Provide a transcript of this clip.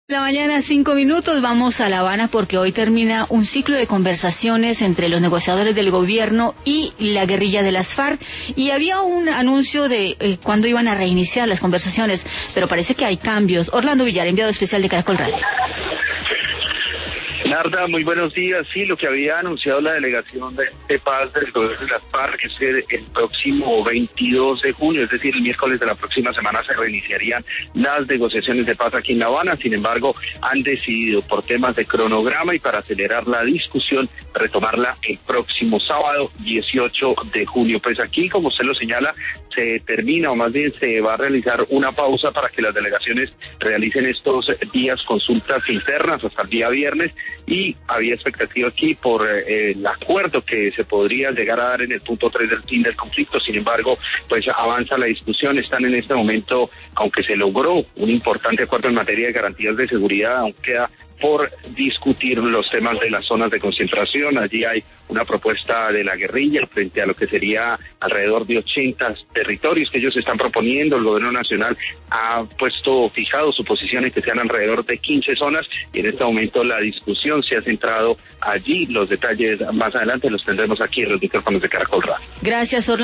La mañana, 5 minutos, vamos a La Habana porque hoy termina un ciclo de conversaciones entre los negociadores del gobierno y la guerrilla de las FARC, y había un anuncio de cuándo iban a reiniciar las conversaciones, pero parece que hay cambios. Orlando Villar, enviado especial de Caracol Radio. Narda, muy buenos días. Sí, lo que había anunciado la delegación de paz del gobierno de las FARC es que el próximo 22 de junio, es decir, el miércoles de la próxima semana, se reiniciarían las negociaciones de paz aquí en La Habana. Sin embargo, han decidido por temas de cronograma y para acelerar la discusión, retomarla el próximo sábado 18 de junio. Pues aquí, como usted lo señala, se termina, o más bien se va a realizar una pausa para que las delegaciones realicen estos días consultas internas hasta el día viernes, y había expectativa aquí por el acuerdo que se podría llegar a dar en el punto 3 del fin del conflicto. Sin embargo, pues avanza la discusión. Están en este momento, aunque se logró un importante acuerdo en materia de garantías de seguridad, aún queda por discutir los temas de las zonas de concentración. Allí hay una propuesta de la guerrilla frente a lo que sería alrededor de 80 territorios que ellos están proponiendo. El gobierno nacional ha fijado su posición en que sean alrededor de 15 zonas, y en este momento la discusión se ha centrado allí. Los detalles más adelante los tendremos aquí en los micrófonos de Caracol Radio. Gracias, Orlando.